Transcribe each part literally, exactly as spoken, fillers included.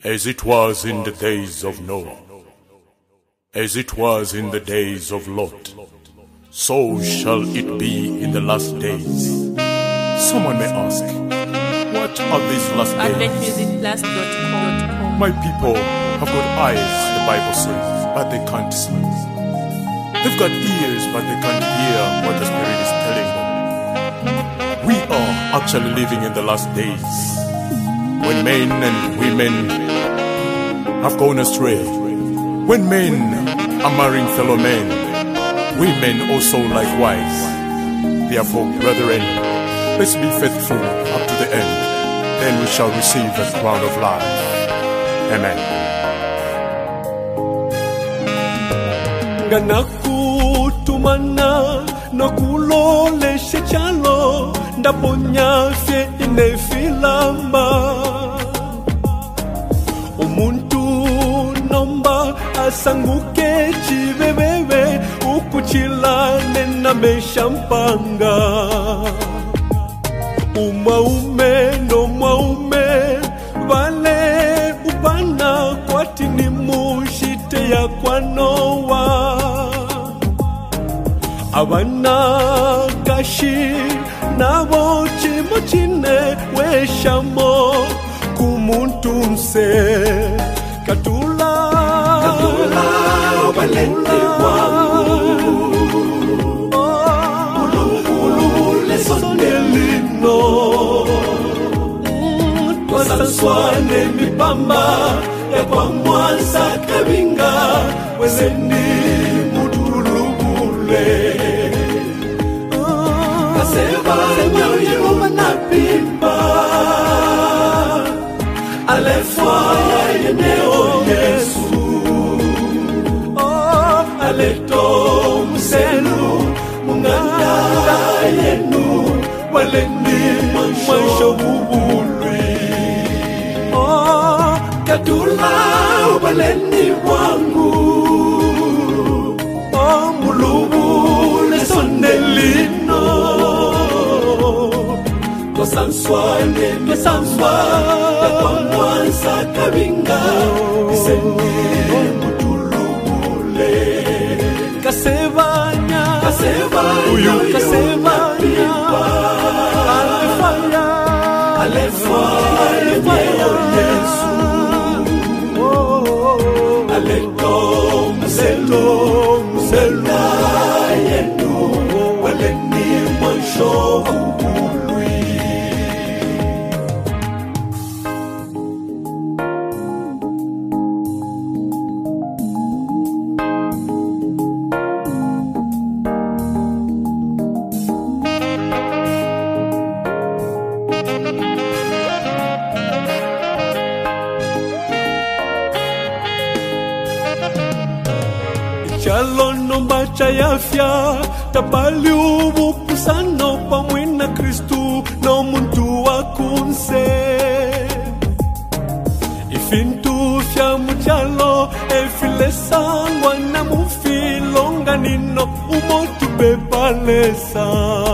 As it was in the days of Noah, as it was in the days of Lot, so shall it be in the last days. Someone may ask, what are these last days? advent music plus dot com. My people have got eyes, the Bible says, but they can't see. They've got ears, but they can't hear what the Spirit is telling them. We are actually living in the last days, when men and women have gone astray, when men are marrying fellow men, women also likewise. Therefore, brethren, let's be faithful up to the end, then we shall receive the crown of life. Amen. Nganakutumana nokuloleshe chalo ndaponya fye inefilamba umuntu nomba asanguke chibebebe ukuchilane na meshampanga umaume no maume vale upana kwati ni mushite ya kwa Noa abana kashi nabo chimo chine weshamo kumuntu mse katula katula obalende wangu ulule sondelino twasanswane mipamba ya kwa mwanza kabinga wezeni mutulugule kaseba nyoyo napimba alefwa yeneo Yesu oh aleto mselu munganda yenu waleni mwisho bubulwi oh katula waleni wangu oh mulubu lesonelino kosanswane kosanswa kwa mwanza kabinga iseni mutulubule kasevanya kasevanya uyu kasevanya alefaya alefaya neo Yesu oh aleto mselo mselo yenu waleni mwisho chalono mbacha yafya tapali ubupusano pamwe na Kristu no muntu wakunse ifintu fya muchalo efilesangwa na mufilonga nino umotu bepalesa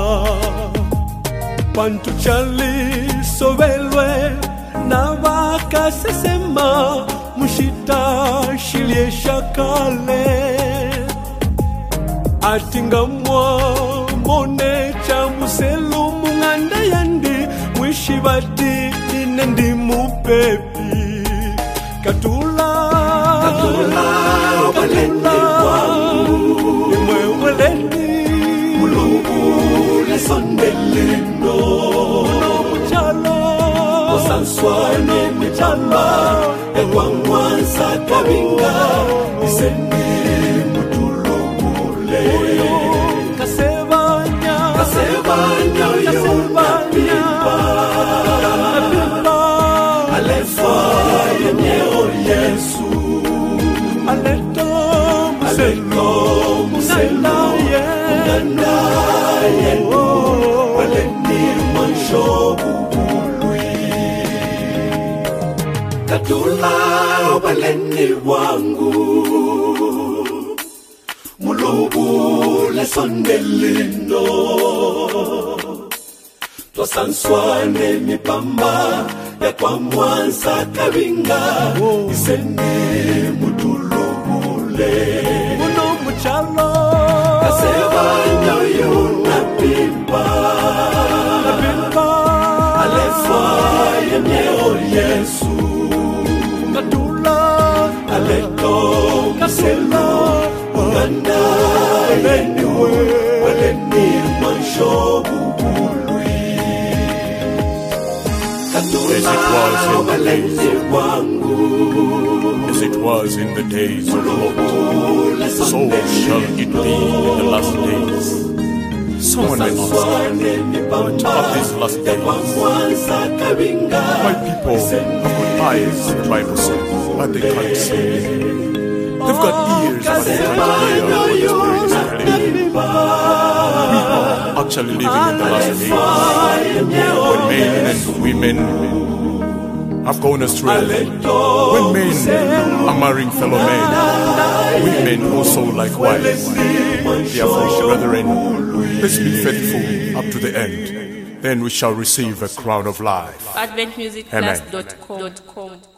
pantu chali sovelwe na vakasesema mushita shilie shakale atingamwa mone cha muselu munganda yandi mwishibati inendi mupepi katula katula katula imwe waleni mulubu lesondelino chalo osanswane mchamba ekwa mwanza kabinga iseni kasevanya kasevanya kasevanya alefa yeneo Yesu aleto mselo mselo yenu waleni mwisho bubulwi katula waleni wangu mulubu lesondelino twasanswane mipamba ya kwa Mwanza Kabinga iseni mutulugule uno muchalo kaseba nyoyo na pimba na pimba alefa yenyeo Yesu katula aleto kaselo uganda yeniwe waleni manshobu As it was in the days of Lot, as it was in the days of Lot, so shall it be in the last days. Someone may ask, but of these last days, my people have got eyes, the Bible says, but they can't see. They've got ears, but they can't hear what the Spirit is telling. We are actually living in the last days, when men and women have gone astray, when men are marrying fellow men, women also likewise. Therefore, brethren, let's be faithful up to the end. Then we shall receive a crown of life. advent music plus dot com